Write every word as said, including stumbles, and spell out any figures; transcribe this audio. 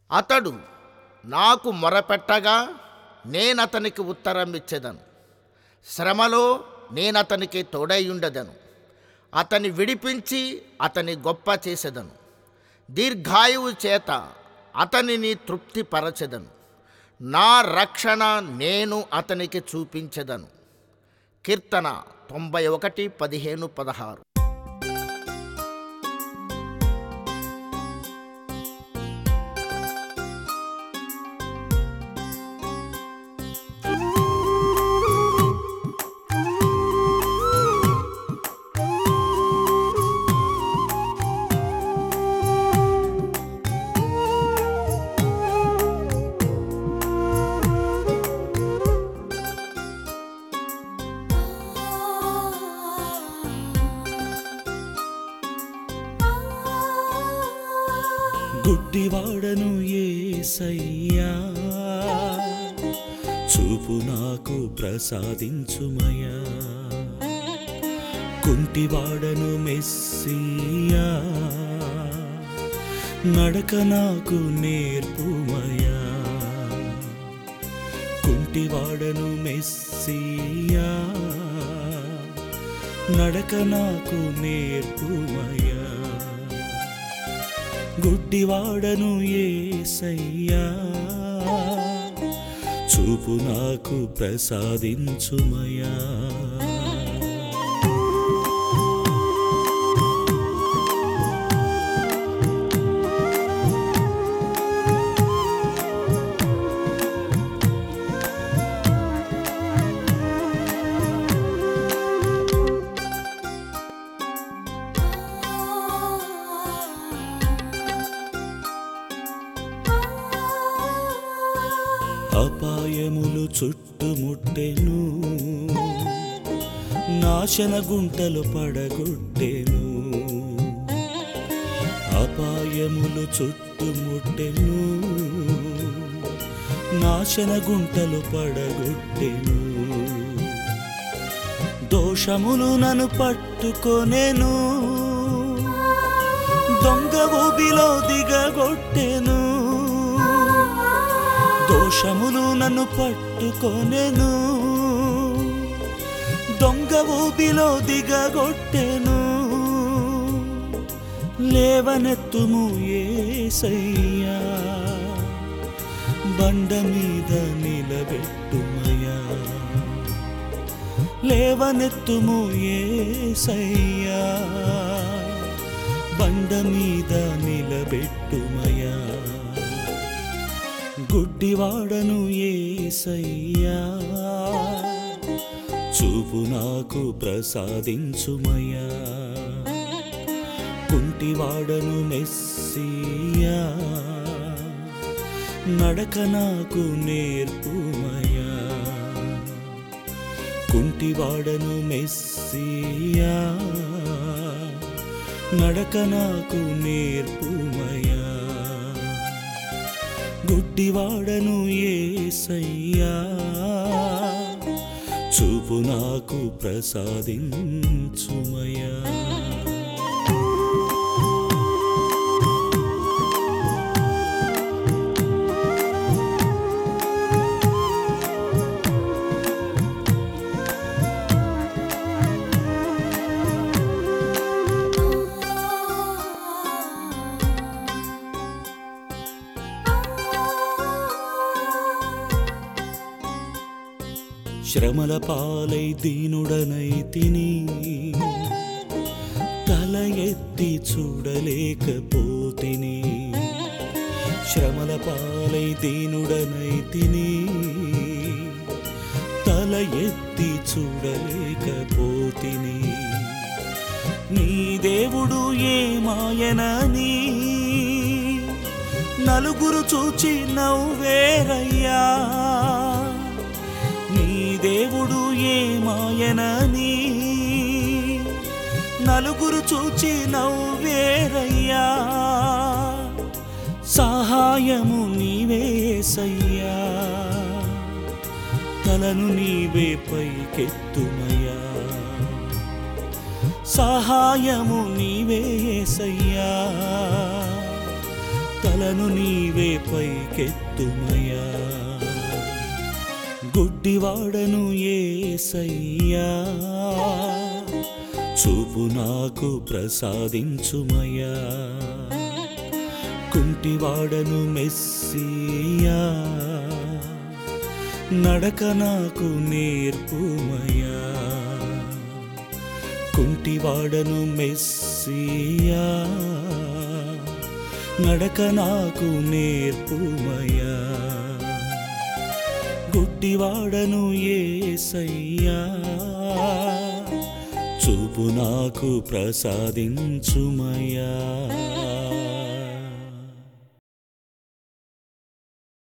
అతడు నాకు మొరపెట్టగా నేనతనికి ఉత్తరం ఇచ్చెదను. శ్రమలో నేనతనికి తోడైయుండెదను. అతని విడిపించి అతని గొప్ప చేసెదను. దీర్ఘాయువు చేత అతనిని తృప్తిపరచెదను. నా రక్షణ నేను అతనికి చూపించెదను. కీర్తన తొంభై ఒకటి పదిహేను పదహారు. గుడ్డివాడను యేసయ్యా, చూపు నాకు ప్రసాదించుమయా. కుంటివాడను మెస్సియా, నడక నాకు నేర్పుమయా. కుంటివాడను మెస్సియా, నడక నాకు నేర్పుమయా. గుడ్డివాడను యేసయ్యా, చూపు నాకు ప్రసాదించుమయా. అపాయములు చుట్టుముట్టెను, నాశన గుంటలు పడగొట్టెను. అపాయములు చుట్టుముట్టెను, నాశన గుంటలు పడగొట్టెను. దోషములు నన్ను పట్టుకొనెను, దొంగ ఊబిలో దిగగొట్టెను. దోషములు నన్ను పట్టుకొనెను, దొంగ ఊబిలో దిగగొట్టెను. లేవనెత్తుము యేసయ్యా, బండ మీద నిలబెట్టుమయా. లేవనెత్తుము యేసయ్యా, బండ మీద నిలబెట్టుమయా. గుడ్డివాడను యేసయ్యా, చూపు నాకు ప్రసాదించుమయా. కుంటివాడను మెస్సియా, నడక నాకు నేర్పుమయా. కుంటివాడను మెస్సియా, నడక నాకు నేర్పుమయా. గుడ్డివాడను యేసయ్యా, చూపు నాకు ప్రసాదించుమయా. శ్రమల పాలై దీనుడనైతిని, తల ఎత్తి చూడలేకపోతిని. శ్రమల పాలై దీనుడనైతిని, తల ఎత్తి చూడలేకపోతిని. నీ దేవుడు ఏమాయనని నలుగురు చూచి నవ్వేరయ్యా. దేవుడు ఏమాయనని నలుగురు చూచి నవ్వేరయ్యా. సహాయము నీవే యేసయ్యా, తలను నీవే పైకెత్తుమయ్యా. సహాయము నీవే యేసయ్యా, తలను నీవే పైకెత్తుమయ్యా. గుడ్డివాడను యేసయ్యా, చూపు నాకు ప్రసాదించుమయ్యా. కుంటివాడను మెస్సియా, నడక నాకు నేర్పుమయ్యా. కుంటివాడను మెస్సియా, నడక నాకు నేర్పుమయ్యా. గుడ్డివాడను యేసయ్యా, చూపు నాకు ప్రసాదించుమయ్యా.